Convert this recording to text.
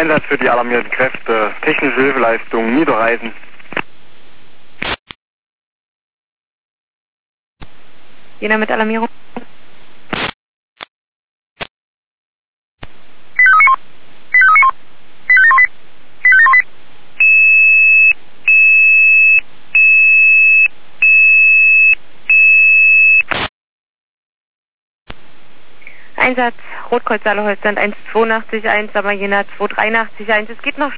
Einsatz für die alarmierten Kräfte. Technische Hilfeleistung Niederreisen. Jena mit Alarmierung. Einsatz Rotkreuz Saale Holzland 182, 1, Jena 283, 1. Es geht noch